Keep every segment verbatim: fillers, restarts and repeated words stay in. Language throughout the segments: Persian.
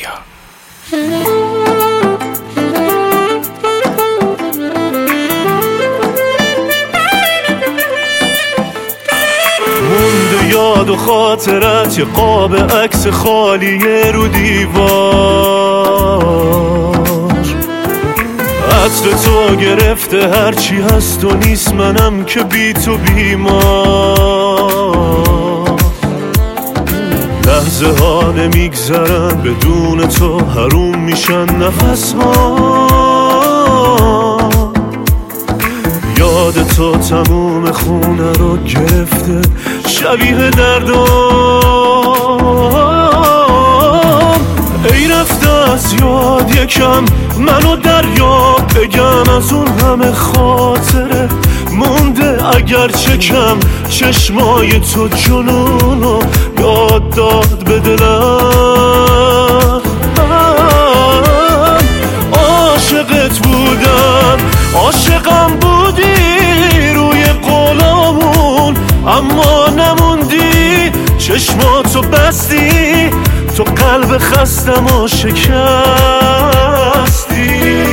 دریا. مونده یاد و خاطرت یه قاب عکس خالیه رو دیوار، عطر تو گرفته هرچی هست و نیست، منم که بی تو بیمار. لحظه ها نمیگذرن بدون تو، حروم میشن نفس ها. یاد تو تموم خونه رو گرفته شبیه دردام. ای رفته از یاد یکم منو دریا، بگم از اون همه خاطره مونده اگر چکم. چشمای تو جنونو یاد داد به دلم. عاشقت بودم، عاشقم بودی روی قولامون، اما نموندی. چشماتو بستی، تو قلب خستم و شکستی.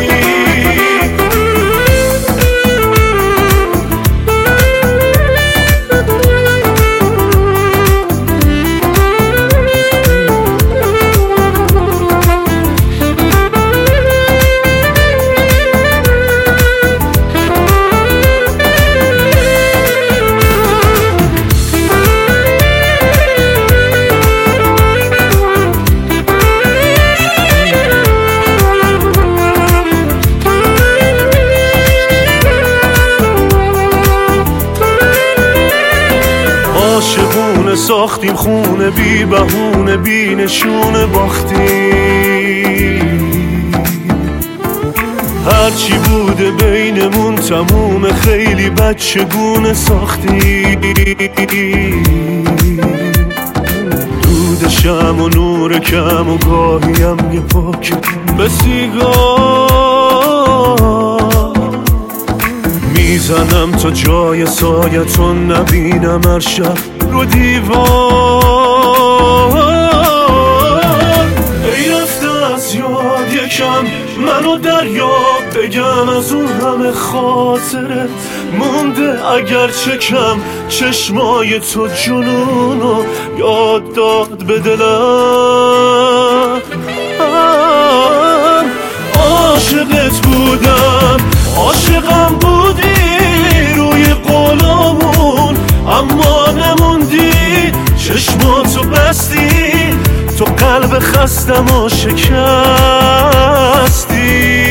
عاشقونه ساختیم خونه بی بهونه، بی نشونه باختیم. هرچی بوده بینمون تموم، خیلی بچگونه ساختیم. دود شم و نور کم و گاهیم یه پاک به سیگار میزنم تا جای سایتون نبینم هر شب رو دیوار. ای رفته از یاد یکم منو دریا، بگم از اون همه خاطره مونده اگر چکم. چشمای تو جنونو یاد داد به دلم. عاشقت بودم، عاشقم بودی روی قولامون، اما نموندی. چشماتو بستی، تو قلب خستم و شکستی.